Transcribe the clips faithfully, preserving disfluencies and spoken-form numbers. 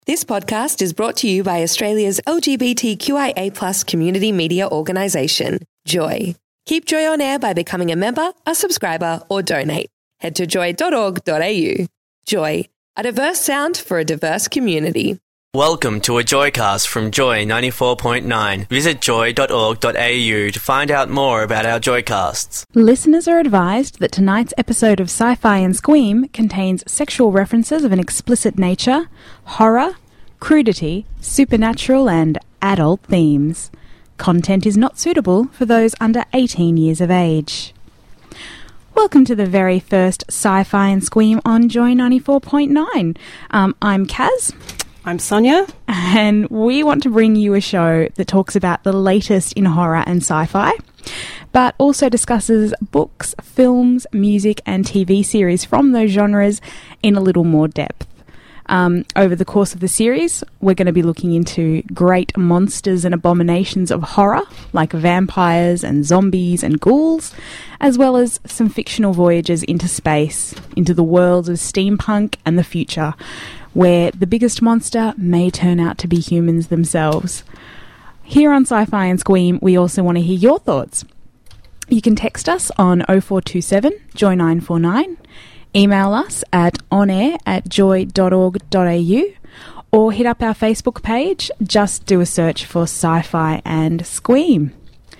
This podcast is brought to you by Australia's L G B T Q I A plus community media organisation, Joy. Keep Joy on air by becoming a member, a subscriber, or donate. Head to joy dot org dot a u. Joy, a diverse sound for a diverse community. Welcome to a Joycast from Joy ninety-four point nine. Visit joy dot org dot a u to find out more about our Joycasts. Listeners are advised that tonight's episode of Sci-Fi and Squeam contains sexual references of an explicit nature, horror, crudity, supernatural and adult themes. Content is not suitable for those under eighteen years of age. Welcome to the very first Sci-Fi and Squeam on Joy ninety-four point nine. Um, I'm Kaz. I'm Sonia. And we want to bring you a show that talks about the latest in horror and sci-fi, but also discusses books, films, music and T V series from those genres in a little more depth. Um, over the course of the series, we're going to be looking into great monsters and abominations of horror, like vampires and zombies and ghouls, as well as some fictional voyages into space, into the worlds of steampunk and the future, where the biggest monster may turn out to be humans themselves. Here on Sci-Fi and Squeam, we also want to hear your thoughts. You can text us on oh four two seven, joy nine four nine, email us at onair at joy dot org dot a u, or hit up our Facebook page. Just do a search for Sci-Fi and Squeam.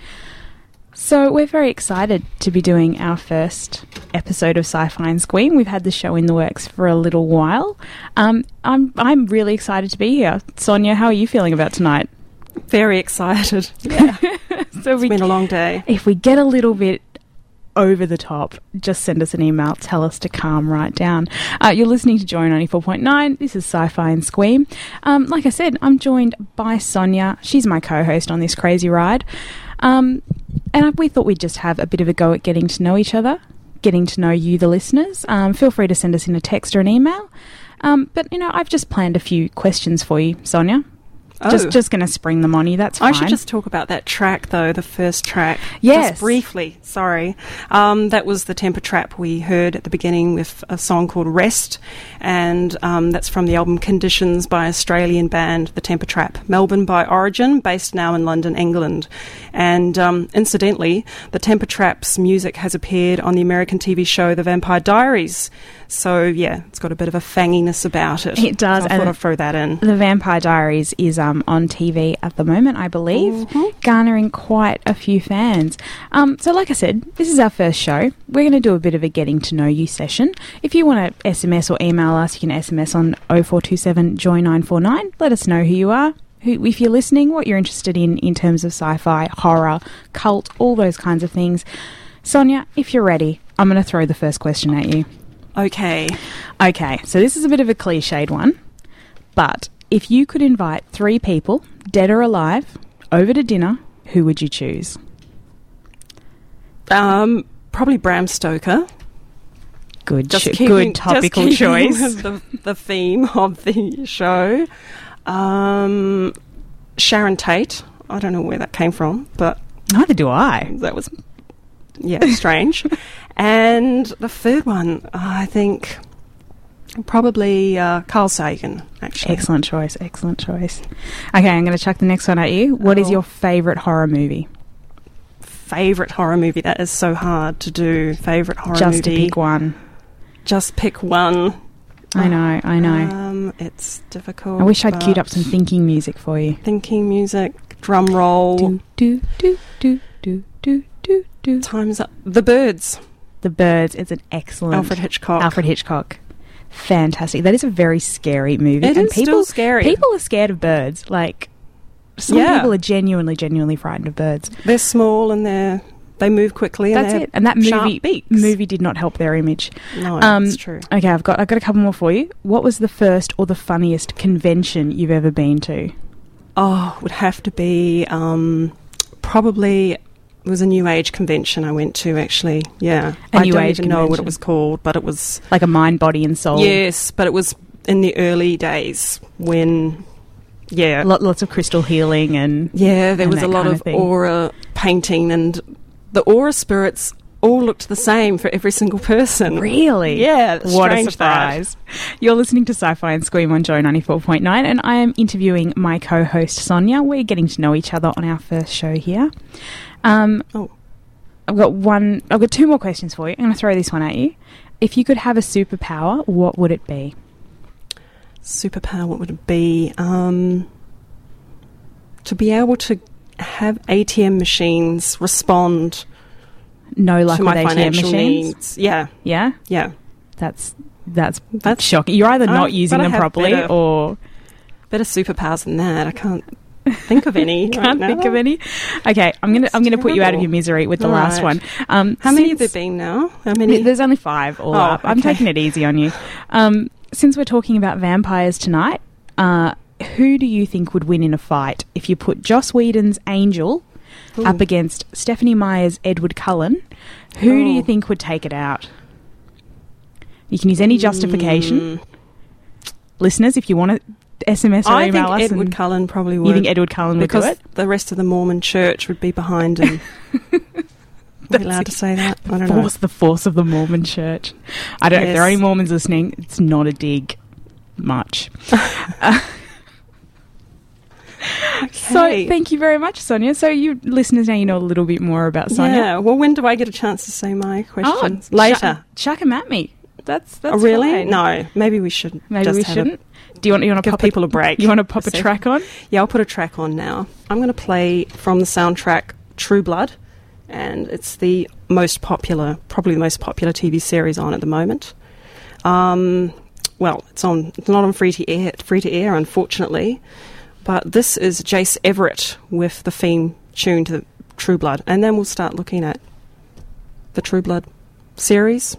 So we're very excited to be doing our first episode of Sci-Fi and Squeam. We've had the show in the works for a little while. Um, I'm I'm really excited to be here. Sonia, how are you feeling about tonight? Very excited. Yeah. So it's we, been a long day. If we get a little bit over the top, just send us an email. Tell us to calm right down. Uh, you're listening to Joy ninety-four point nine. This is Sci-Fi and Squeam. Um, like I said, I'm joined by Sonia. She's my co-host on this crazy ride. Um, and we thought we'd just have a bit of a go at getting to know each other, getting to know you, the listeners. Um, feel free to send us in a text or an email. Um, but, you know, I've just planned a few questions for you, Sonia. Oh. Just just going to spring them on you, that's fine. I should just talk about that track, though, the first track. Yes. Just briefly, sorry. Um, that was the Temper Trap we heard at the beginning with a song called Rest, and um, that's from the album Conditions by Australian band The Temper Trap, Melbourne by origin, based now in London, England. And um, incidentally, the Temper Trap's music has appeared on the American T V show The Vampire Diaries. So, yeah, it's got a bit of a fanginess about it. It does. So I thought I'd throw that in. The Vampire Diaries is um, on T V at the moment, I believe, mm-hmm. garnering quite a few fans. Um, so, like I said, this is our first show. We're going to do a bit of a getting to know you session. If you want to S M S or email us, you can S M S on oh four two seven, joy nine four nine. Let us know who you are, who, if you're listening, what you're interested in in terms of sci-fi, horror, cult, all those kinds of things. Sonia, if you're ready, I'm going to throw the first question at you. Okay. Okay, so this is a bit of a cliched one, but if you could invite three people, dead or alive, over to dinner, who would you choose? Um, probably Bram Stoker. Good, just cho- keeping, good topical just choice. With the, the theme of the show. Um, Sharon Tate. I don't know where that came from, but neither do I. That was, yeah, strange. And the third one, I think, probably uh, Carl Sagan, actually. Excellent choice, excellent choice. Okay, I'm going to chuck the next one at you. What oh. is your favourite horror movie? Favourite horror movie? That is so hard to do. Favourite horror Just movie. Just to pick one. Just pick one. I know, I know. Um, it's difficult. I wish I'd queued up some thinking music for you. Thinking music, drum roll. Do, do, do, do, do, do, do, do. Time's up. The Birds. The Birds. It's an excellent... Alfred Hitchcock. Alfred Hitchcock. Fantastic. That is a very scary movie. It and is people, still scary. People are scared of birds. Like, some yeah. people are genuinely, genuinely frightened of birds. They're small and they're... They move quickly. That's and it. And that movie beaks. movie did not help their image. No, um, that's true. Okay, I've got I've got a couple more for you. What was the first or the funniest convention you've ever been to? Oh, it would have to be um, probably... It was a New Age convention I went to, actually. Yeah. A I New don't Age even know what convention. it was called, but it was... Like a mind, body and soul. Yes, but it was in the early days when... Yeah. Lot, lots of crystal healing and... Yeah, there and was a that lot kind of, of thing. aura painting, and the aura spirits all looked the same for every single person. Really? Yeah. What a strange surprise. That. You're listening to Sci-Fi and Scream on Joy ninety-four point nine, and I am interviewing my co-host Sonia. We're getting to know each other on our first show here. Um, oh. I've got one. I've got two more questions for you. I'm going to throw this one at you. If you could have a superpower, what would it be? Superpower, what would it be? Um, to be able to have A T M machines respond no luck to with my A T M financial machines. needs. Yeah. Yeah? Yeah. That's that's, That's shocking. You're either not I, using them properly better, or... Better superpowers than that. I can't think of any Can't right now. think of any? Okay, I'm going to I'm going to put you out of your misery with the All last right. one. Um, How many have since- there been now? How many? There's only five all Oh, up. I'm okay. taking it easy on you. Um, since we're talking about vampires tonight, uh, who do you think would win in a fight if you put Joss Whedon's Angel Ooh. up against Stephanie Meyer's Edward Cullen? Who do you Oh. think would take it out? You can use any justification. Mm. Listeners, if you want to S M S or I email think us. Edward and Cullen probably would. you think Edward Cullen would because do it? the rest of the Mormon church would be behind him. Are we allowed to say that? I don't know. Force, the force of the Mormon church. I don't know if there are Yes. any Mormons listening. It's not a dig much. uh, So Okay. thank you very much, Sonia. So you listeners now you know a little bit more about Sonia. Yeah. Well, when do I get a chance to say my questions? Oh, Later. Chuck, chuck 'em at me. That's that's oh, really? fine. No. Maybe we should. Maybe just we have shouldn't. Do you want you want to give pop people a break You want to pop for a a track on? Yeah, I'll put a track on now. I'm going to play from the soundtrack True Blood, and it's the most popular, probably the most popular T V series on at the moment. Um, well, it's on. It's not on free to air. Free to air, unfortunately. But this is Jace Everett with the theme tune to True Blood, and then we'll start looking at the True Blood series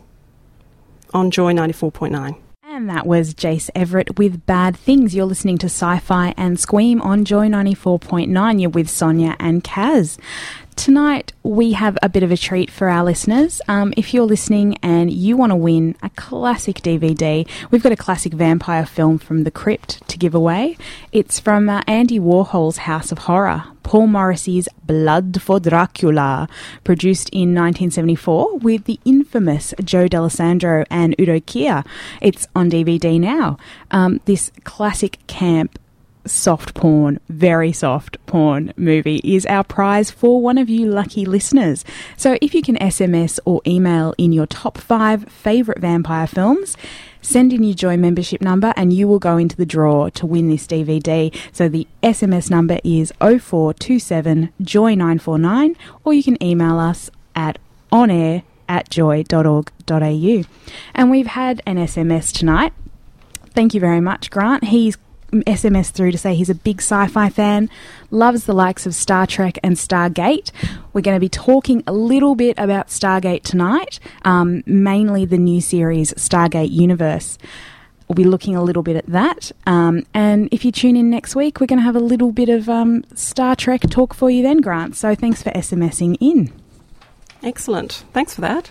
on Joy ninety-four point nine. And that was Jace Everett with Bad Things. You're listening to Sci-Fi and Scream on Joy ninety-four point nine. You're with Sonia and Kaz. Tonight, we have a bit of a treat for our listeners. Um, if you're listening and you want to win a classic D V D, we've got a classic vampire film from The Crypt to give away. It's from uh, Andy Warhol's House of Horror, Paul Morrissey's Blood for Dracula, produced in nineteen seventy-four with the infamous Joe D'Alessandro and Udo Kier. It's on D V D now. Um, this classic camp soft porn, very soft porn movie is our prize for one of you lucky listeners. So if you can S M S or email in your top five favourite vampire films, send in your Joy membership number and you will go into the draw to win this D V D. So the S M S number is oh four two seven joy nine four nine, or you can email us at onair at joy dot org dot a u. And we've had an S M S tonight. Thank you very much, Grant. He's S M S through to say he's a big sci-fi fan, loves the likes of Star Trek and Stargate. We're going to be talking a little bit about Stargate tonight, um, mainly the new series Stargate Universe. We'll be looking a little bit at that. Um, and if you tune in next week, we're going to have a little bit of um, Star Trek talk for you then, Grant. So thanks for SMSing in. Excellent. Thanks for that.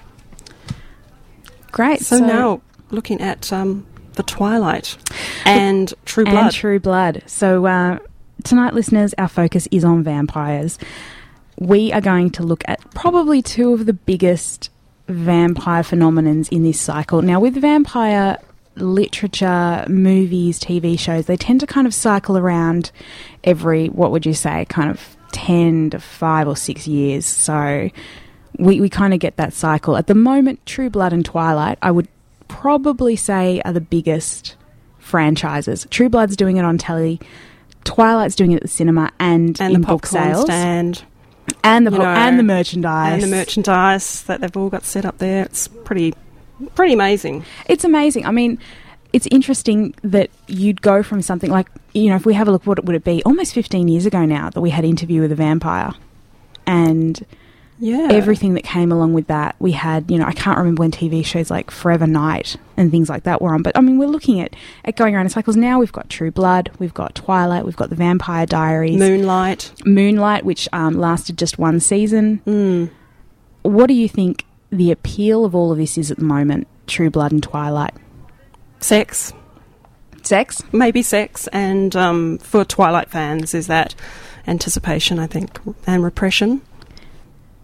Great. So, now, looking at um, The Twilight and True Blood. And True Blood. So uh, tonight, listeners, our focus is on vampires. We are going to look at probably two of the biggest vampire phenomenons in this cycle. Now, with vampire literature, movies, T V shows, they tend to kind of cycle around every, what would you say, kind of ten to five or six years. So we, we kind of get that cycle. At the moment, True Blood and Twilight, I would probably say are the biggest franchises. True Blood's doing it on telly, Twilight's doing it at the cinema and, and in the book popcorn sales. stand. And the, you po- know, and the merchandise. And the merchandise that they've all got set up there. It's pretty, pretty amazing. It's amazing. I mean, it's interesting that you'd go from something like, you know, if we have a look, what would it be? Almost fifteen years ago now that we had Interview with a Vampire. And Yeah. everything that came along with that. We had, you know, I can't remember when T V shows like Forever Night and things like that were on. But, I mean, we're looking at, at going around in cycles. Now we've got True Blood, we've got Twilight, we've got The Vampire Diaries. Moonlight. Moonlight, which um, lasted just one season. Mm. What do you think the appeal of all of this is at the moment, True Blood and Twilight? Sex. Sex? Maybe sex. And um, for Twilight fans, is that anticipation, I think, and repression.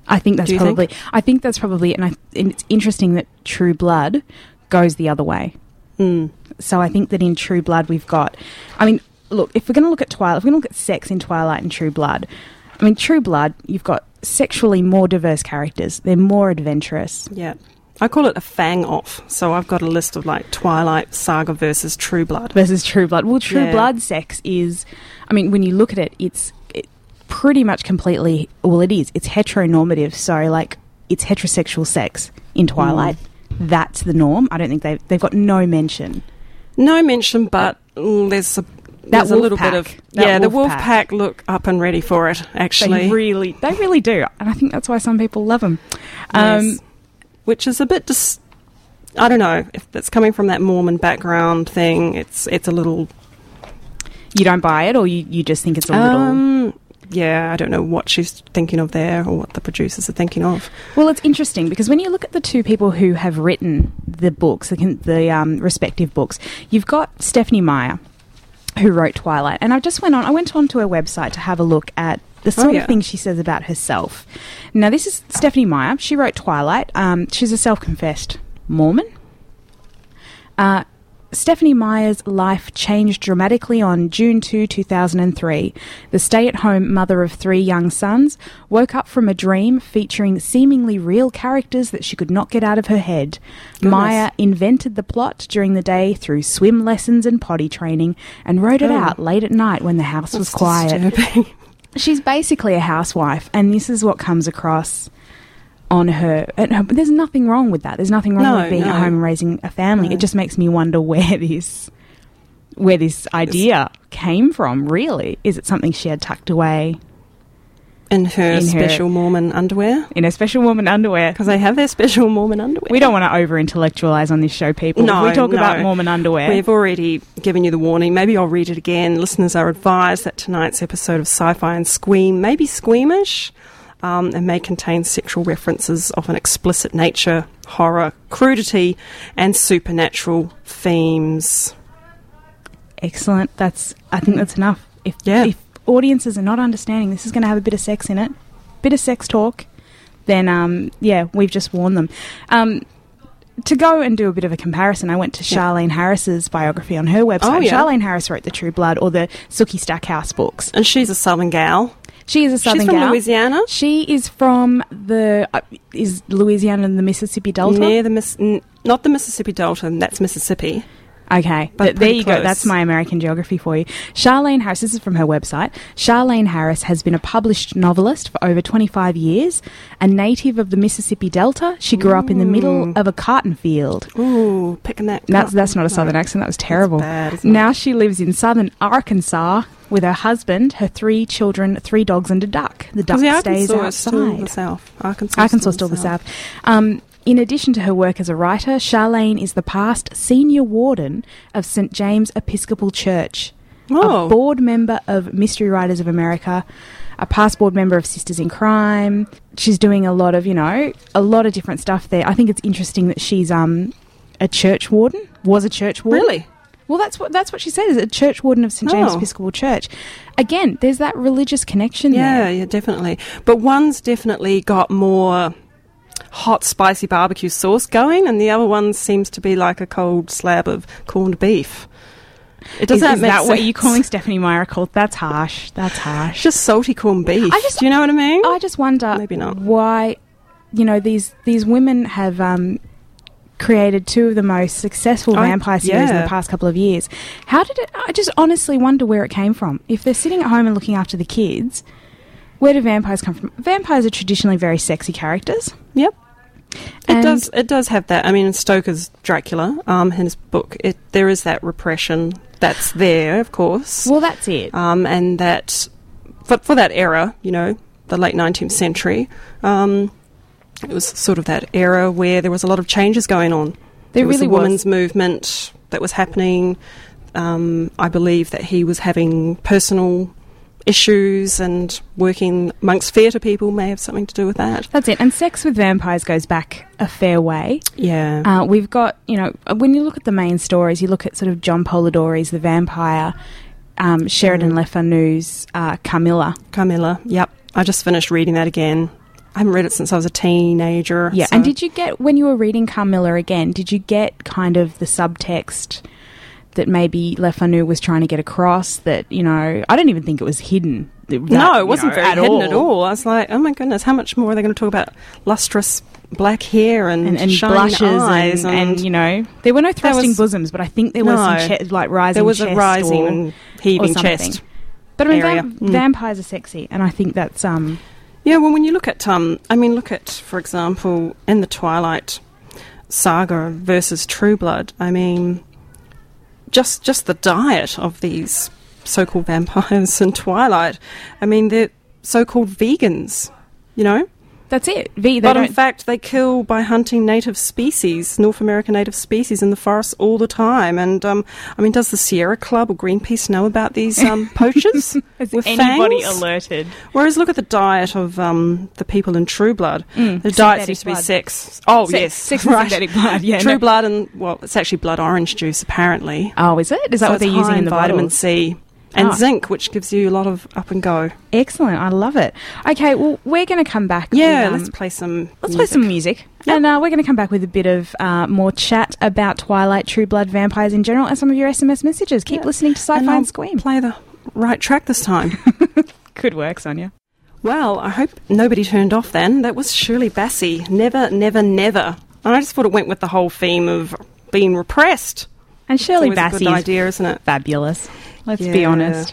I think that's Do you probably. think? I think that's probably, and, I, and it's interesting that True Blood goes the other way. Mm. So I think that in True Blood we've got. I mean, look, if we're going to look at Twilight, if we're going to look at sex in Twilight and True Blood, I mean, True Blood, you've got sexually more diverse characters. They're more adventurous. Yeah. I call it a fang off. So I've got a list of like Twilight Saga versus True Blood. Versus True Blood. Well, True Yeah. Blood sex is, I mean, when you look at it, it's it pretty much completely, well, it is. It's heteronormative. So, like, it's heterosexual sex in Twilight. Mm. That's the norm. I don't think they've, they've got no mention. No mention, but mm, there's a, there's a wolf little pack. bit of... That yeah, the wolf wolf pack. pack look up and ready for it, actually. They really, they really do. And I think that's why some people love them. Um, Yes. Which is a bit dis- I don't know if it's coming from that Mormon background thing. It's it's a little. You don't buy it, or you, you just think it's a little. Um, yeah, I don't know what she's thinking of there, or what the producers are thinking of. Well, it's interesting because when you look at the two people who have written the books, the, the um, respective books, you've got Stephenie Meyer, who wrote Twilight, and I just went on. I went onto her website to have a look at the sort Oh, yeah. of things she says about herself. Now, this is Stephenie Meyer. She wrote Twilight. Um, she's a self-confessed Mormon. Uh, Stephenie Meyer's life changed dramatically on June second, two thousand three. The stay-at-home mother of three young sons woke up from a dream featuring seemingly real characters that she could not get out of her head. Goodness. Meyer invented the plot during the day through swim lessons and potty training and wrote it Oh. out late at night when the house was That's quiet. disturbing. She's basically a housewife, and this is what comes across on her. And her- there's nothing wrong with that. There's nothing wrong No, with being no. at home and raising a family. No. It just makes me wonder where this, where this idea came from. Really, is it something she had tucked away In her In her- special Mormon underwear, in her special woman underwear? because they have their special Mormon underwear. We don't want to over-intellectualize on this show, people. No, If we talk no. about Mormon underwear. We've already given you the warning. Maybe I'll read it again. Listeners are advised that tonight's episode of Sci-Fi and Squeam may be squeamish um, and may contain sexual references of an explicit nature, horror, crudity, and supernatural themes. Excellent. That's. I think that's enough. If, Yeah. if audiences are not understanding this is going to have a bit of sex in it, bit of sex talk, then um, yeah, we've just warned them. Um, to go and do a bit of a comparison, I went to Yeah. Charlene Harris's biography on her website. Oh, yeah. Charlene Harris wrote the True Blood or the Sookie Stackhouse books. And she's a Southern gal. She is a Southern She's from gal. Louisiana. She is from the uh, is Louisiana and the Mississippi Delta. Near the Miss, n- not the Mississippi Delta, that's Mississippi. Okay, But th- there pretty you go. close. That's my American geography for you. Charlene Harris, this is from her website. Charlene Harris has been a published novelist for over twenty-five years. A native of the Mississippi Delta, she grew up in the middle of a cotton field. Ooh, picking that. That's up. that's not a southern No. accent. That was terrible. bad, isn't it? Now she lives in southern Arkansas with her husband, her three children, three dogs, and a duck. The duck Because the stays Arkansas is still outside. the south. Arkansas, Arkansas is still the south. Um, in addition to her work as a writer, Charlene is the past senior warden of Saint James Episcopal Church, Oh. a board member of Mystery Writers of America, a past board member of Sisters in Crime. She's doing a lot of, you know, a lot of different stuff there. I think it's interesting that she's um, a church warden, was a church warden. Really? Well, that's what that's what she said, is a church warden of Saint James Oh. Episcopal Church. Again, there's that religious connection Yeah, there. yeah, definitely. But one's definitely got more hot, spicy barbecue sauce going, and the other one seems to be like a cold slab of corned beef. It does Is, that is make that what sense? you're calling Stephenie Meyer a cult? That's harsh. That's harsh. Just salty corned beef. I just- Do you know what I mean? I just wonder Maybe not. why, you know, these these women have um, created two of the most successful I- vampire series in yeah. the past couple of years. How did it? I just honestly wonder where it came from. If they're sitting at home and looking after the kids, where do vampires come from? Vampires are traditionally very sexy characters. Yep. It And- does. It does have that. I mean, in Stoker's Dracula, um, in his book, it there is that repression that's there, of course, Well, that's it. um, and that for, for that era, you know, the late nineteenth century, um, it was sort of that era where there was a lot of changes going on. There was really the was. women's movement that was happening. Um, I believe that he was having personal issues, and working amongst theatre people may have something to do with that. That's it. And sex with vampires goes back a fair way. Yeah. Uh, we've got, you know, when you look at the main stories, you look at sort of John Polidori's The Vampire, um, Mm. Sheridan Le Fanu's uh, Carmilla. Carmilla, yep. I just finished reading that again. I haven't read it since I was a teenager. Yeah, so. and did you get, when you were reading Carmilla again, did you get kind of the subtext that maybe Le Fanu was trying to get across that, you know, I don't even think it was hidden. That, no, it wasn't know, very at hidden all. at all. I was like, oh my goodness, how much more are they going to talk about lustrous black hair and, And, and shining blushes eyes and, and, and, you know, there were no thrusting was- bosoms, but I think there was No. some, che- like, rising there was chest a rising or, and heaving or something. chest. But I mean, area. vam- Mm. vampires are sexy, and I think that's, um, Yeah, well, when you look at, um, I mean, look at, for example, in the Twilight saga versus True Blood, I mean, just just the diet of these so-called vampires in Twilight, I mean, they're so-called vegans, you know? that's it. V, they But in don't, fact, they kill by hunting native species, North American native species in the forests all the time. And, um, I mean, does the Sierra Club or Greenpeace know about these um, poachers has with anybody fangs? alerted? Whereas look at the diet of um, the people in True Blood. Mm, the diet synthetic seems to be blood. sex. Oh, Sex- yes. sex and synthetic blood, yeah, True no. Blood and, well, it's actually blood orange juice, apparently. Oh, is it? Is that So what they're it's using high in the vitamin bottles? C. And Ah. zinc, which gives you a lot of up and go. Excellent. I love it. Okay, well, we're going to come back. Yeah, with, um, let's play some Let's play music. some music. And uh, we're going to come back with a bit of uh, more chat about Twilight, True Blood, vampires in general, and some of your S M S messages. Keep Yeah. listening to Sci-Fi And and, I'll Scream. play the right track this time. Good work, Sonia. Well, I hope nobody turned off then. That was Shirley Bassey. Never, never, never. And I just thought it went with the whole theme of being repressed. And Shirley It's always a Bassey good is idea, isn't it? fabulous. Let's be Yeah. honest.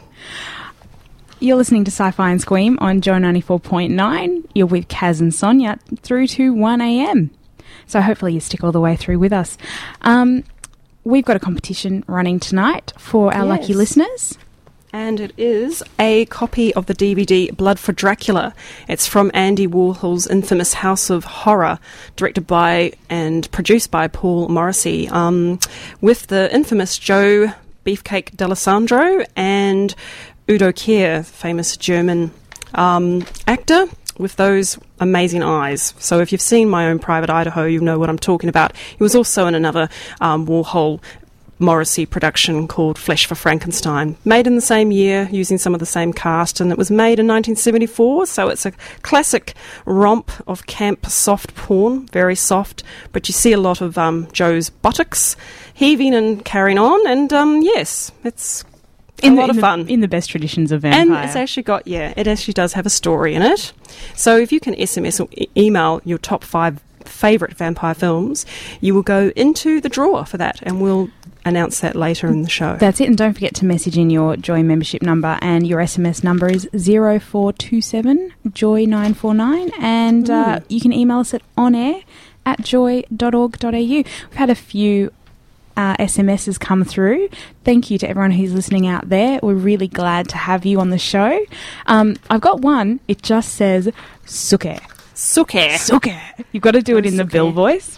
You're listening to Sci-Fi and Scream on Joy ninety-four point nine. You're with Kaz and Sonia through to one a.m. So hopefully you stick all the way through with us. Um, we've got a competition running tonight for our lucky Yes. listeners. And it is a copy of the D V D Blood for Dracula. It's from Andy Warhol's infamous House of Horror, directed by and produced by Paul Morrissey, um, with the infamous Joe Beefcake D'Alessandro and Udo Kier, famous German um, actor with those amazing eyes. So if you've seen My Own Private Idaho, you know what I'm talking about. He was also in another um, Warhol Morrissey production called Flesh for Frankenstein, made in the same year using some of the same cast, and it was made in nineteen seventy-four, so it's a classic romp of camp soft porn, very soft, but you see a lot of um, Joe's buttocks heaving and carrying on, and um, yes, it's a In lot the, of in fun. The, in the best traditions of And vampire. it's actually got, yeah, it actually does have a story in it. So if you can S M S or e- email your top five favourite vampire films, you will go into the draw for that, and we'll announce that later in the show. That's it, and don't forget to message in your Joy membership number, and your S M S number is zero four two seven joy nine four nine, and uh, you can email us at onair at joy dot org dot a u. We've had a few uh, S M Ses come through. Thank you to everyone who's listening out there. We're really glad to have you on the show. Um, I've got one. It just says Suke. Suke. Suke. You've got to do it in the Suke. Bill voice.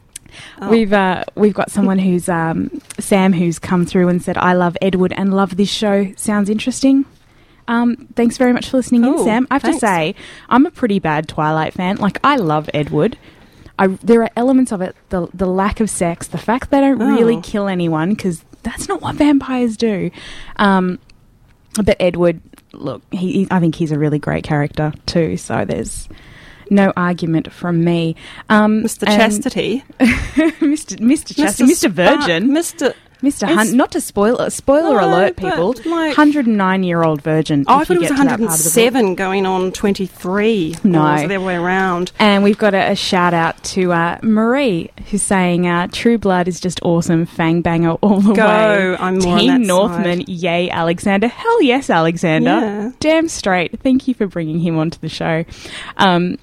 Oh. We've uh, we've got someone who's um, Sam who's come through and said, "I love Edward and love this show. Sounds interesting." Um, thanks very much for listening in, Cool. Sam. I have Thanks. to say, I'm a pretty bad Twilight fan. Like, I love Edward. I, there are elements of it, the the lack of sex, the fact they don't really Oh. kill anyone, because that's not what vampires do. Um, but Edward, look, he, he, I think he's a really great character too. So there's no argument from me. Um, Mister and- Chastity. Mister Mister Chastity, Mister Virgin, Mister Mister It's- Hunt. Not to spoil uh, spoiler No, alert, but, people. like- one hundred nine year old virgin. Oh, I if thought you it was get to that part one of the hundred book. seven going on twenty-three. No. Or was it the other way around? And we've got a, a shout out to uh, Marie, who's saying uh, True Blood is just awesome, fang banger all the Go, way. I'm more on Team that Northman, side. yay, Alexander. Hell yes, Alexander. Yeah. Damn straight. Thank you for bringing him onto the show. Um,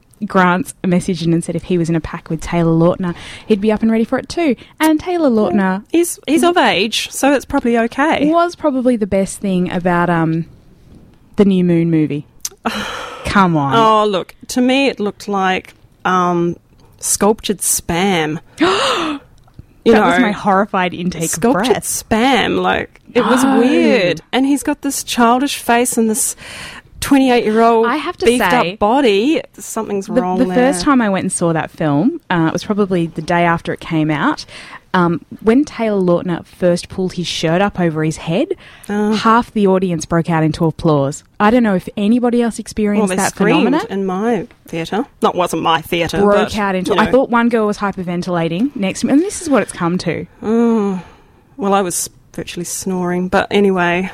Grant messaged in and said if he was in a pack with Taylor Lautner, he'd be up and ready for it too. And Taylor Lautner He's he's of age, so it's probably okay. was probably the best thing about um, the New Moon movie. Come on. Oh, look, to me it looked like um, sculptured spam. You that know, was my horrified intake of sculptured breath. spam. Like, it was No. weird. And he's got this childish face and this twenty-eight-year-old I have to beefed say, up body. Something's The, wrong the there. first time I went and saw that film, uh, it was probably the day after it came out. Um, when Taylor Lautner first pulled his shirt up over his head, Uh. half the audience broke out into applause. I don't know if anybody else experienced Well, they that screamed phenomenon. in my theatre. Not wasn't my theatre. Broke but, out into. you know. I thought one girl was hyperventilating next to me, and this is what it's come to. Oh, well, I was virtually snoring. But anyway,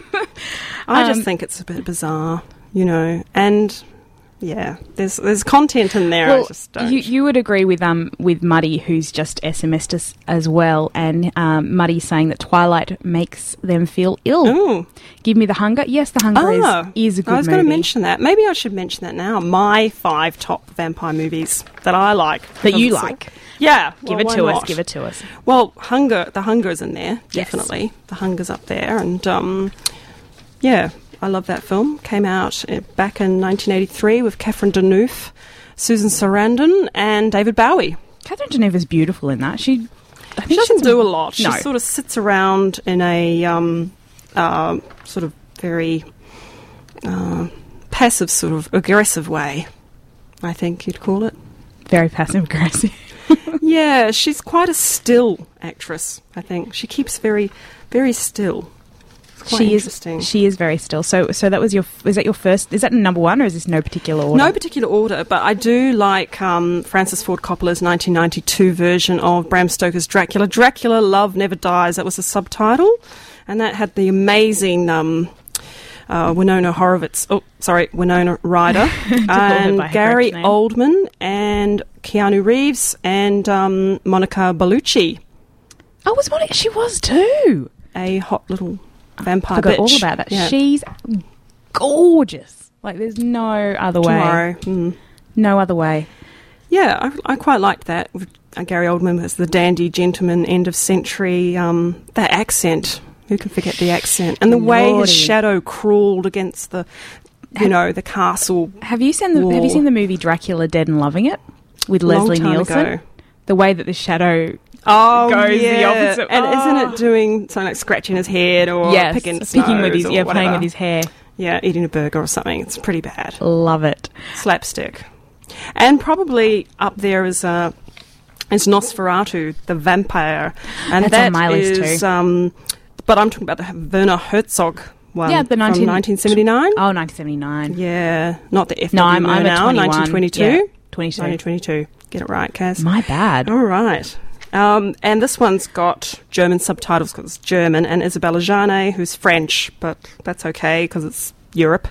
I just Um, think it's a bit bizarre, you know. And yeah, there's there's content in there. I Well, just don't. you, you would agree with um with Muddy, who's just S M S'd us as well, and um, Muddy saying that Twilight makes them feel ill. Ooh. Give Me the Hunger. Yes, The Hunger Oh, is, is a good I was movie. going to mention that. Maybe I should mention that now. My five top vampire movies that I like. That you Because it's like. a- Yeah. Give well, it why to us. not? Give it to us. Well, Hunger, The Hunger's in there, Yes. definitely. The Hunger's up there. And, um, yeah, I love that film. Came out uh, back in nineteen eighty-three with Catherine Deneuve, Susan Sarandon, and David Bowie. Catherine Deneuve is beautiful in that. She, I think She doesn't she's- do a lot. She No. sort of sits around in a um, uh, sort of very uh, passive, sort of aggressive way, I think you'd call it. Very passive aggressive. Yeah, she's quite a still actress, I think. She keeps very, very still. It's quite She interesting. is. She is very still. So, so that was your. Is that your first? Is that number one, or is this no particular order? No particular order, but I do like um, Francis Ford Coppola's nineteen ninety-two version of Bram Stoker's Dracula. Dracula, Love Never Dies. That was the subtitle. And that had the amazing um, uh, Winona Horowitz. Oh, sorry, Winona Ryder. and by her Gary correct name. Oldman and Keanu Reeves and um, Monica Bellucci. Oh, was one. She was too. A hot little vampire I forgot bitch. all about that. Yeah. She's gorgeous. Like, there's no other way. Tomorrow. Mm. No other way. Yeah, I, I quite liked that. With, uh, Gary Oldman was the dandy gentleman, end of century. Um, that accent, who can forget the accent? And the way his Lordy. shadow crawled against the, you know, the castle. Have you seen the Have you Whoa. seen the movie Dracula Dead and Loving It with Long Leslie time Nielsen? ago. The way that the shadow Oh, goes the yeah. opposite- And oh. isn't it doing something like scratching his head or yes, picking his picking nose with his or yeah, playing whatever? with his hair. Yeah, eating a burger or something. It's pretty bad. Love it. Slapstick. And probably up there is uh, is Nosferatu, the vampire. And That's that on my list is, too. Um, but I'm talking about the Werner Herzog one Yeah, the nineteen from nineteen seventy-nine. Oh, nineteen seventy-nine. Yeah, not the F No, W I'm, I'm now, at twenty-one. nineteen twenty-two. Yeah, twenty-two. nineteen twenty-two. Get it right, Kaz. My bad. All right. Um, and this one's got German subtitles because it's German, and Isabella Jane, who's French, but that's okay because it's Europe.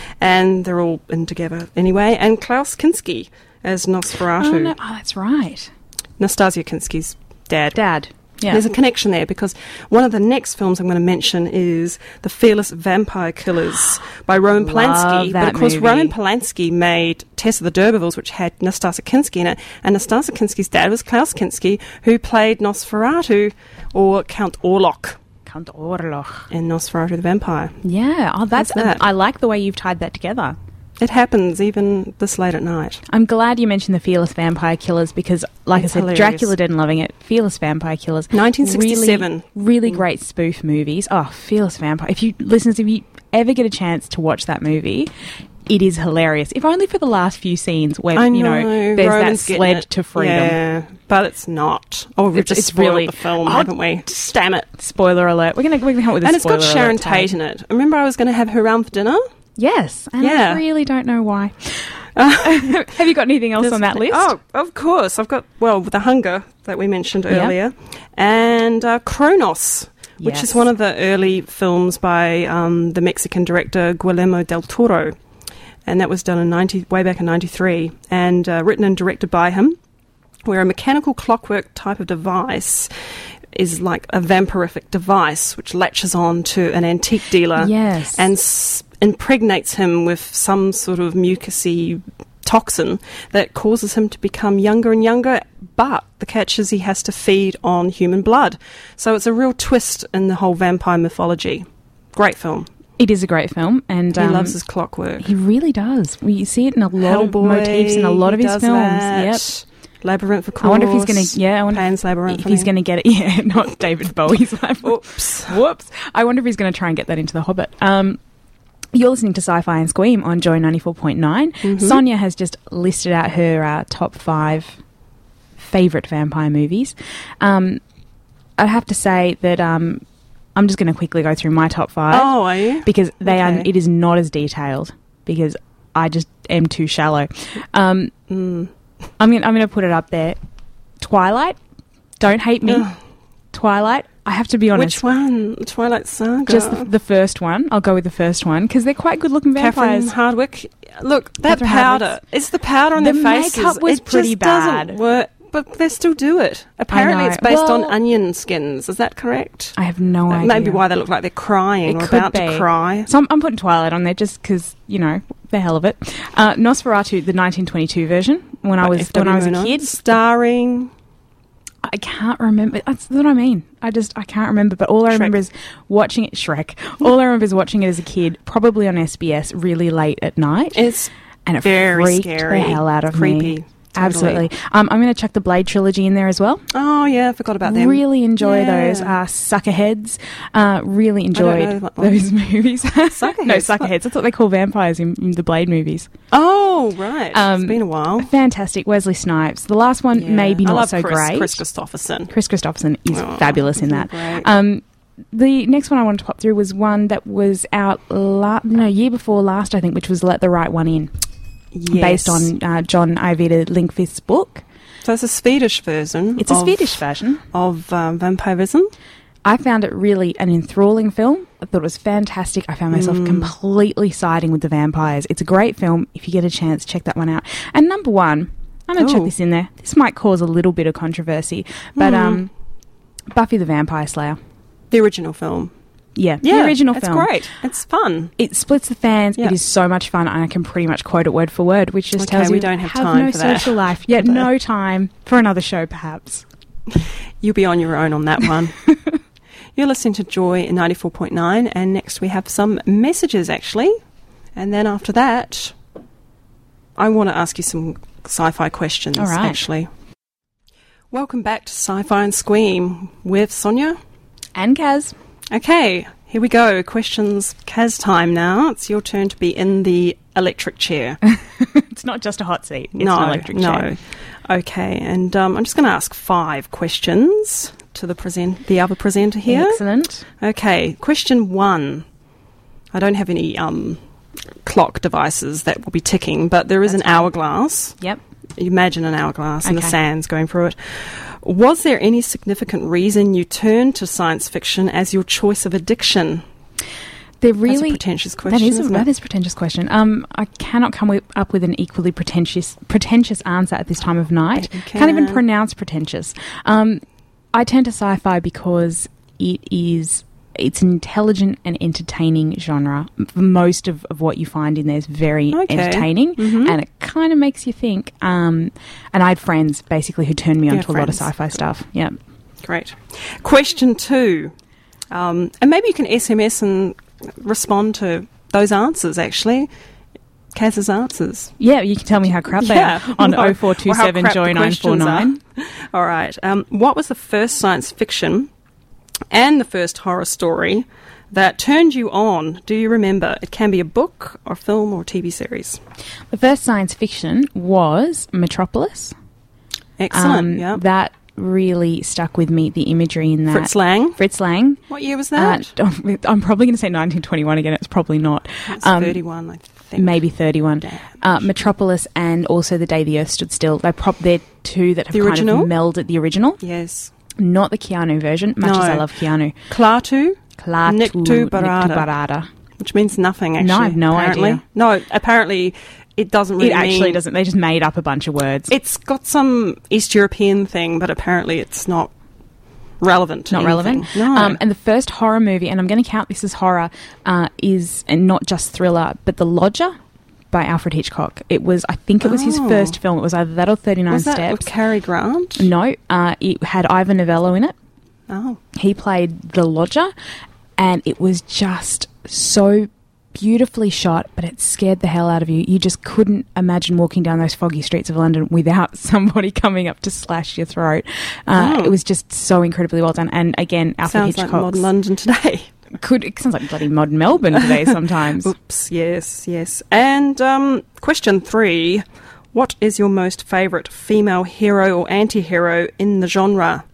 And they're all in together anyway. And Klaus Kinski as Nosferatu. Oh, no. Oh, that's right. Nastasia Kinski's dad. Dad. Yeah. There's a connection there because one of the next films I'm going to mention is The Fearless Vampire Killers by Roman Love Polanski. that But of course, movie. Roman Polanski made Tess of the D'Urbervilles, which had Nastasia Kinski in it. And Nastasia Kinski's dad was Klaus Kinski, who played Nosferatu or Count Orlok Count Orlok. in Nosferatu the Vampire. Yeah. Oh, that's. How's that? I like the way you've tied that together. It happens even this late at night. I'm glad you mentioned the Fearless Vampire Killers because, like It's I said, hilarious. Dracula Dead and Loving It, Fearless Vampire Killers. nineteen sixty-seven. Really, really Mm. great spoof movies. Oh, Fearless Vampire. If you, listeners, if you ever get a chance to watch that movie, it is hilarious. If only for the last few scenes where, I know, you know, there's Roman's that getting sled it. to freedom. Yeah, but it's not. Oh, we've It's- just it's spoiled really- the film, Oh, haven't we? Damn it. Spoiler alert. We're going to we're gonna come up with a And it's spoiler got Sharon alert tag. Tate in it. Remember I was going to have her around for dinner? Yes. And Yeah. I really don't know why. Have you got anything else on that list? Oh, of course. I've got, well, The Hunger that we mentioned Yeah. earlier. And uh, Kronos, which Yes. is one of the early films by um, the Mexican director Guillermo del Toro. And that was done in ninety, way back in ninety-three. And uh, written and directed by him, where a mechanical clockwork type of device is like a vampirific device which latches on to an antique dealer Yes. and s- impregnates him with some sort of mucousy toxin that causes him to become younger and younger, but the catch is he has to feed on human blood. So it's a real twist in the whole vampire mythology. Great film. It is a great film, and He um, loves his clockwork. he really does. We see it in a lot of Hellboy, motifs in a lot of he his does films. that. Yep. Labyrinth, of course. I wonder if he's going to. Yeah, I wonder Pan's Labyrinth. if he's going to get it. Yeah, not David Bowie's Labyrinth. Oops. Whoops. I wonder if he's going to try and get that into The Hobbit. Um, you're listening to Sci-Fi and Squeam on Joy ninety-four point nine. Mhm. Sonia has just listed out her uh, top five favourite vampire movies. Um, I'd have to say that um, I'm just going to quickly go through my top five. Oh, are you? Because they Okay. are. It is not as detailed because I just am too shallow. Um, Mm. I'm going. I'm going to put it up there. Twilight. Don't hate me. Ugh. Twilight. I have to be honest. Which one? Twilight Saga. Just the, the first one. I'll go with the first one because they're quite good-looking Catherine vampires. Hardwick. Look, that Catherine powder. Hardwicke's- It's the powder on The their faces. makeup was it pretty just bad. Doesn't work, but they still do it. Apparently, know. it's based Well- on onion skins. Is that correct? I have no That idea. may be why they look like they're crying It or could about to be. cry. So I'm, I'm putting Twilight on there just because, you know, the hell of it. Uh, Nosferatu, the nineteen twenty-two version, when I By was F W when I was a Murnau. kid. Starring... I can't remember. That's what I mean. I just, I can't remember. But all I Shrek. remember is watching it, Shrek. All I remember is watching it as a kid, probably on S B S, really late at night. It's and it very freaked scary. the hell out of Creepy. me. Totally. Absolutely. Um, I'm going to chuck the Blade trilogy in there as well. Oh, yeah, I forgot about them. Really enjoy Yeah. those uh, Suckerheads. Uh, really know enjoyed what one. those movies. Suckerheads? No, Suckerheads. That's what they call vampires in, in the Blade movies. Oh, right. Um, it's been a while. Fantastic. Wesley Snipes. The last one, Yeah. maybe I not love so Chris, great. Chris Christopherson. Chris Christopherson is Oh, fabulous in isn't that. he great? Um, the next one I wanted to pop through was one that was out la- no year before last, I think, which was Let the Right One In, Yes. based on uh, John Ajvide Lindqvist's book. So it's a Swedish version. It's a of, Swedish version. of um, vampirism. I found it really an enthralling film. I thought it was fantastic. I found myself Mm. completely siding with the vampires. It's a great film. If you get a chance, check that one out. And number one, I'm going to Oh. chuck this in there. This might cause a little bit of controversy, but Mm. um, Buffy the Vampire Slayer. The original film. Yeah, Yeah, the original it's film. great. It's fun. It splits the fans. Yeah. It is so much fun, and I can pretty much quote it word for word, which just Okay, tells we you don't have have time no for that. social life. Yet But- no time for another show, perhaps. You'll be on your own on that one. You're listening to Joy ninety-four point nine, and next we have some messages, actually. And then after that, I want to ask you some sci-fi questions, All right. actually. Welcome back to Sci-Fi and Squeam with Sonia. And Kaz. Okay, here we go. Questions, Kaz time now. It's your turn to be in the electric chair. It's not just a hot seat. It's no, an electric no. chair. Okay, and um, I'm just going to ask five questions to the present, the other presenter here. Excellent. Okay, question one. I don't have any um, clock devices that will be ticking, but there is That's an hourglass. Yep. Imagine an hourglass and the Okay. sands going through it. Was there any significant reason you turned to science fiction as your choice of addiction? They're That's really a pretentious question. That is a, isn't that it? is a pretentious question. Um, I cannot come with, up with an equally pretentious pretentious answer at this time of night. Bet you Can't even can. pronounce pretentious. Um, I turn to sci-fi because it is it's an intelligent and entertaining genre. M- Most of, of what you find in there is very Okay. entertaining, Mhm. and it kind of makes you think. Um, and I had friends basically who turned me Yeah, on to a lot of friends. sci-fi stuff. Yeah. Great. Question two. Um, and maybe you can S M S and respond to those answers, actually. Kaz's answers. Yeah, you can tell me how crap they Yeah. are on Or- oh four two or how seven crap the Joy nine four questions nine. All right. Um, what was the first science fiction and the first horror story that turned you on? Do you remember? It can be a book or film or T V series. The first science fiction was Metropolis. Excellent. Um, yeah. That really stuck with me, the imagery in that. Fritz Lang. Fritz Lang. What year was Uh, that? I'm probably going to say nineteen twenty-one again. It's probably not. It's um, thirty-one, I think. Maybe thirty-one. Damn. Uh, Metropolis and also The Day the Earth Stood Still. They prop they're two that have The kind original? of melded the original, Yes. not the Keanu version. Much No. as I love Keanu. Klaatu, Klaatu Niktu Barada. Niktu Barada. which means nothing, actually. No, I have no apparently. idea. No, apparently it doesn't really It actually mean- doesn't. They just made up a bunch of words. It's got some East European thing, but apparently it's not relevant to Not relevant. anything. No. Um, and the first horror movie, and I'm going to count this as horror, uh, is and not just thriller, but The Lodger by Alfred Hitchcock. It was, I think, it was his Oh. first film. It was either that or thirty-nine was that Steps. with Cary Grant? No, uh, it had Ivan Novello in it. Oh. He played the lodger, and it was just so beautifully shot, but it scared the hell out of you. You just couldn't imagine walking down those foggy streets of London without somebody coming up to slash your throat. Uh, Oh. It was just so incredibly well done. And again, Alfred Sounds like Hitchcock modern London today. could it sounds like bloody modern Melbourne today sometimes. Oops, yes, yes. And um, question three. What is your most favourite female hero or anti-hero in the genre?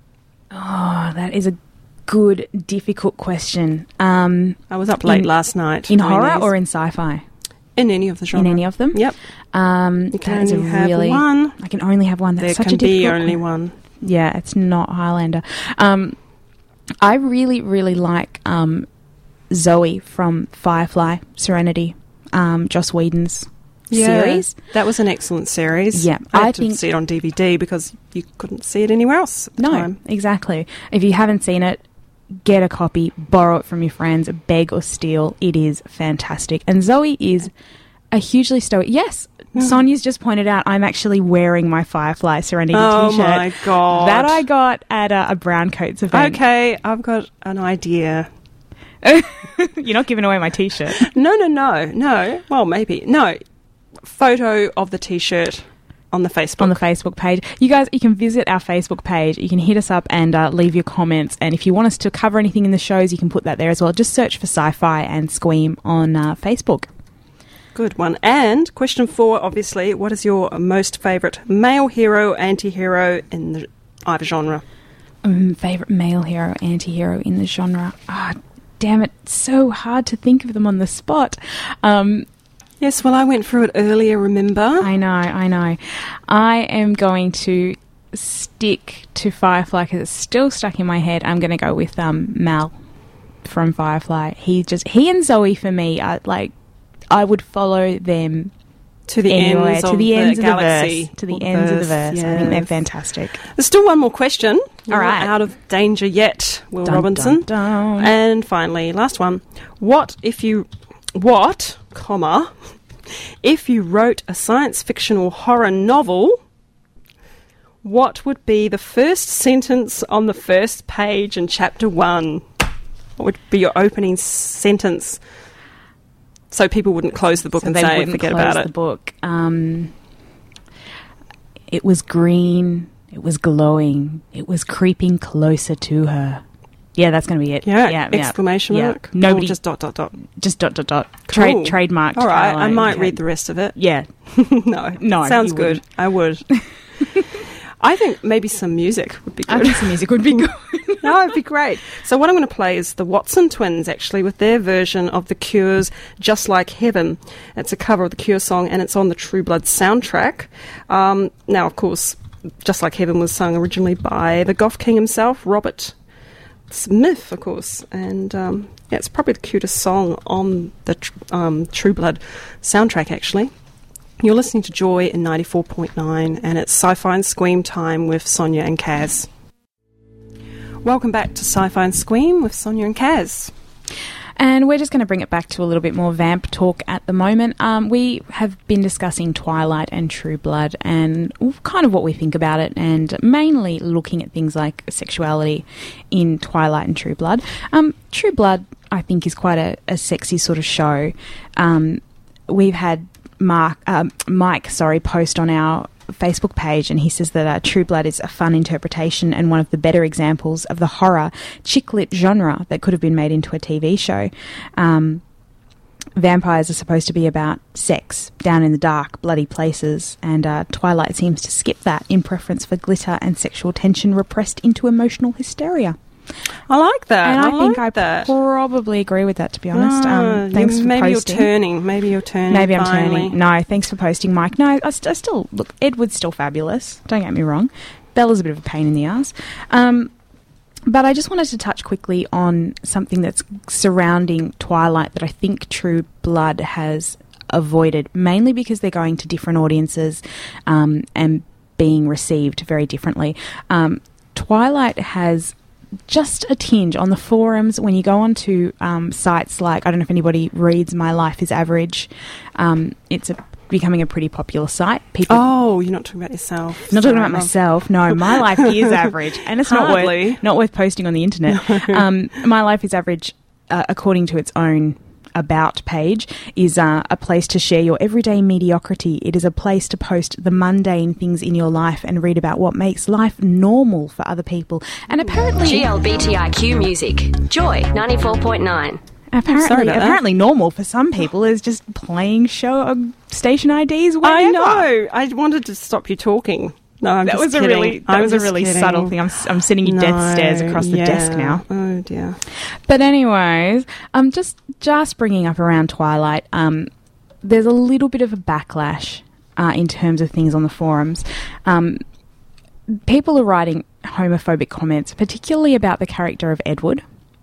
Oh, that is a good, difficult question. Um, I was up late in, last night. In horror these. or in sci-fi? In any of the genres. In any of them? Yep. Um, you can that is only a have really, one. I can only have one. That's there such can a difficult be only one. one. Yeah, it's not Highlander. Um, I really, really like um, Zoe from Firefly, Serenity, um, Joss Whedon's yeah, series. That was an excellent series. Yeah, I, I had think to see it on D V D because you couldn't see it anywhere else at the no, time. exactly. If you haven't seen it, get a copy, borrow it from your friends, beg or steal. It is fantastic. And Zoe is a hugely stoic... Yes, mm. Sonia's just pointed out I'm actually wearing my Firefly Serenity oh t-shirt. Oh, my God. That I got at a, a Brown Coats event. Okay, I've got an idea. You're not giving away my t-shirt. No, no, no, no. Well, maybe. No. Photo of the t-shirt on the Facebook. On the Facebook page. You guys, you can visit our Facebook page. You can hit us up and uh, leave your comments. And if you want us to cover anything in the shows, you can put that there as well. Just search for Sci-Fi and Squeam on uh, Facebook. Good one. And question four, obviously, what is your most favourite male hero, anti-hero in the either genre? Um, favourite male hero, anti-hero in the genre? Ah, oh, damn it. So hard to think of them on the spot. Um... Yes, well, I went through it earlier, remember? I know, I know. I am going to stick to Firefly because it's still stuck in my head. I'm going to go with um, Mal from Firefly. He just he and Zoe for me are like I would follow them to the anywhere, ends to of the, the ends galaxy, of the verse, to the ends of the verse. Yes. I think they're fantastic. There's still one more question. All right, not out of danger yet, Will dun, Robinson. Dun, dun. And finally, last one. What if you what, comma, if you wrote a science fiction or horror novel, what would be the first sentence on the first page in chapter one? What would be your opening sentence so people wouldn't close the book so and they say, wouldn't forget close about the it? book. Um, it was green. It was glowing. It was creeping closer to her. Yeah, that's going to be it. Yeah, yeah exclamation yeah. mark. Nobody or just dot dot dot. Just dot dot dot. Cool. Trade trademarked. All right, Caroline. I might Okay. read the rest of it. Yeah. no, no, sounds you good. wouldn't. I would. I think maybe some music would be good. I think some music would be good. No, it'd be great. So what I'm going to play is the Watson Twins, actually, with their version of The Cure's Just Like Heaven. It's a cover of the Cure song, and it's on the True Blood soundtrack. Um, now, of course, Just Like Heaven was sung originally by the Goth King himself, Robert Smith, of course. And um, yeah, it's probably the cutest song on the tr- um, True Blood soundtrack, actually. You're listening to Joy in ninety-four point nine, and it's Sci-Fi and Squeam time with Sonia and Kaz. Welcome back to Sci-Fi and Squeam with Sonia and Kaz. And we're just going to bring it back to a little bit more vamp talk at the moment. Um, we have been discussing Twilight and True Blood and kind of what we think about it, and mainly looking at things like sexuality in Twilight and True Blood. Um, True Blood, I think, is quite a, a sexy sort of show. Um, we've had Mark, um, Mike, sorry, post on our Facebook page, and he says that uh, True Blood is a fun interpretation and one of the better examples of the horror chick lit genre that could have been made into a T V show. Um, vampires are supposed to be about sex, down in the dark, bloody places, and uh, Twilight seems to skip that in preference for glitter and sexual tension repressed into emotional hysteria. I like that. And I, I think like I that. probably agree with that, to be honest. Ah, um, thanks you, for maybe posting. you're turning. Maybe you're turning. Maybe I'm finally. turning. No, thanks for posting, Mike. No, I, st- I still... Look, Edward's still fabulous. Don't get me wrong. Bella's a bit of a pain in the ass. Um, but I just wanted to touch quickly on something that's surrounding Twilight that I think True Blood has avoided, mainly because they're going to different audiences um, and being received very differently. Um, Twilight has... just a tinge on the forums when you go onto um, sites like, I don't know if anybody reads My Life is Average. Um, it's a, becoming a pretty popular site. People, Oh, you're not talking about yourself. not talking Sorry, about love. myself. No, My Life is Average, and it's not Hardly. worth not worth posting on the internet. Um, My Life is Average, uh, according to its own about page, is uh, a place to share your everyday mediocrity. It is a place to post the mundane things in your life and read about what makes life normal for other people. And apparently, G L B T I Q Music. Joy ninety-four point nine. apparently, Sorry about that. apparently, normal for some people is just playing show uh, station I Ds. Whenever. I know. I wanted to stop you talking No, I'm that just was kidding. a really that I'm was a just really kidding. subtle thing. I'm I'm sending you No, death stares across the yeah. desk now. Oh dear. But anyways, um, just just bringing up around Twilight. Um, there's a little bit of a backlash uh, in terms of things on the forums. Um, people are writing homophobic comments, particularly about the character of Edward.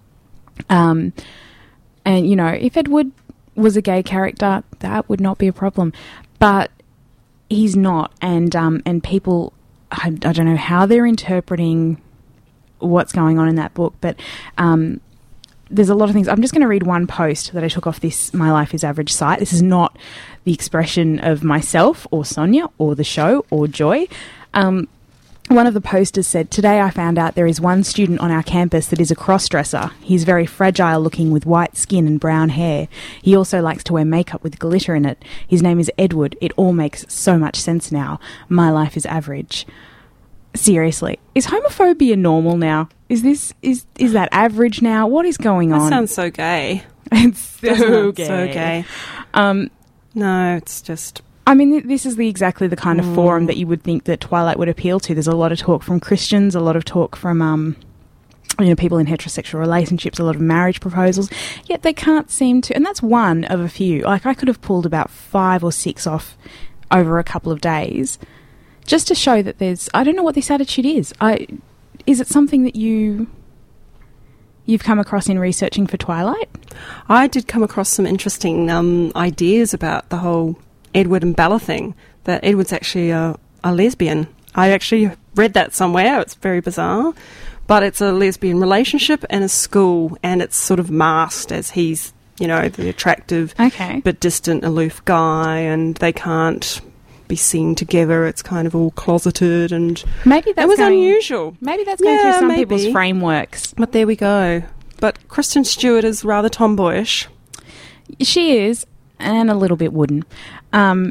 Um, and you know, if Edward was a gay character, that would not be a problem. But he's not, and um, and people, I, I don't know how they're interpreting what's going on in that book, but um, there's a lot of things. I'm just going to read one post that I took off this My Life is Average site. This is not the expression of myself or Sonia or the show or Joy. Um, one of the posters said, "Today I found out there is one student on our campus that is a cross-dresser. He's very fragile looking with white skin and brown hair. He also likes to wear makeup with glitter in it. His name is Edward. It all makes so much sense now. My life is average." Seriously, is homophobia normal now? Is this is is that average now? What is going That on? sounds so gay. It's so Doesn't it? gay. So gay. Um, No, it's just... I mean, th- this is the exactly the kind of forum that you would think that Twilight would appeal to. There's a lot of talk from Christians, a lot of talk from, um, you know, people in heterosexual relationships, a lot of marriage proposals. Yet they can't seem to, and that's one of a few. Like, I could have pulled about five or six off over a couple of days, just to show that there's. I don't know what this attitude is. I is it something that you you've come across in researching for Twilight? I did come across some interesting um, ideas about the whole Edward and Bella thing, that Edward's actually a, a lesbian. I actually read that somewhere. It's very bizarre. But it's a lesbian relationship in a school, and it's sort of masked as he's, you know, the attractive Okay. but distant, aloof guy, and they can't be seen together. It's kind of all closeted, and Maybe that's it was going, unusual. Maybe that's going Yeah, through some maybe. people's frameworks. But there we go. But Kristen Stewart is rather tomboyish. She is, and a little bit wooden. Um,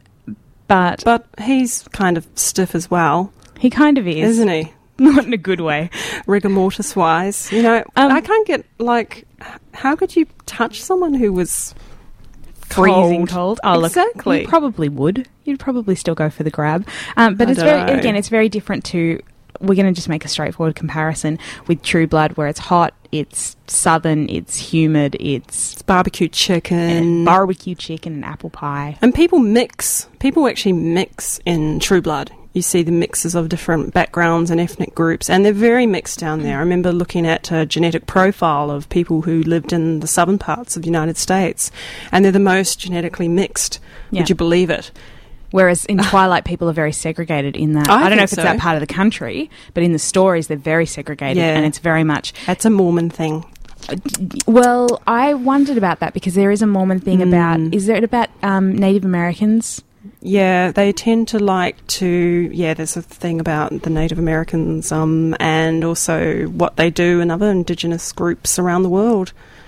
but But he's kind of stiff as well, he kind of is. isn't he? Not in a good way. Rigor mortis wise. You know, Um, I can't get, like, h- how could you touch someone who was Freezing cold. Oh, look, Exactly. you probably would. You'd probably still go for the grab. Um, but I it's don't very, know. again, it's very different to, we're going to just make a straightforward comparison with True Blood, where it's hot, it's southern, it's humid, it's It's barbecue chicken. barbecue chicken and apple pie. And people mix. People actually mix in True Blood. You see the mixes of different backgrounds and ethnic groups, and they're very mixed down there. I remember looking at a genetic profile of people who lived in the southern parts of the United States, and they're the most genetically mixed. Yeah. Would you believe it? Whereas in Twilight, people are very segregated in that. I I, don't know think if it's so. that part of the country, but in the stories, they're very segregated, Yeah. and it's very much. That's a Mormon thing. Well, I wondered about that because there is a Mormon thing Mm. about. Is there about um, Native Americans? Yeah, they tend to like to, yeah, there's a thing about the Native Americans um, and also what they do in other Indigenous groups around the world.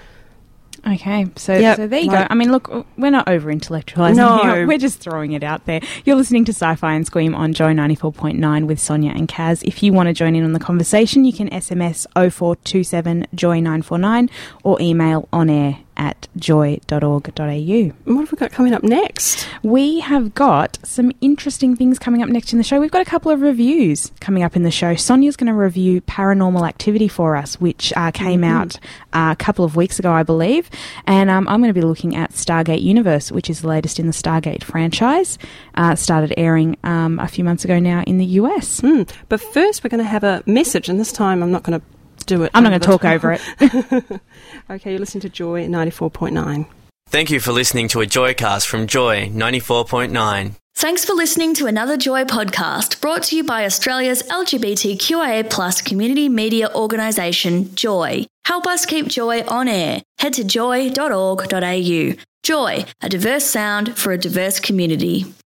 Okay, so, Yep, so there you like- go. I mean, look, we're not over intellectualising No. here. We're just throwing it out there. You're listening to Sci-Fi and Scream on Joy ninety-four point nine with Sonia and Kaz. If you want to join in on the conversation, you can S M S oh four two seven joy nine four nine or email on air at joy dot org dot a u. And what have we got coming up next? We have got some interesting things coming up next in the show. We've got a couple of reviews coming up in the show. Sonia's going to review Paranormal Activity for us, which uh, came Mm-hmm. out uh, a couple of weeks ago, I believe. And um, I'm going to be looking at Stargate Universe, which is the latest in the Stargate franchise. Uh, started airing um, a few months ago now in the U S. Mm. But first, we're going to have a message, and this time I'm not going to do it. I'm not going to over talk the over top. it. Okay, you're listening to Joy ninety-four point nine. Thank you for listening to a Joycast from Joy ninety-four point nine. Thanks for listening to another Joy podcast brought to you by Australia's L G B T Q I A plus community media organisation, Joy. Help us keep Joy on air. Head to joy dot org dot a u. Joy, a diverse sound for a diverse community.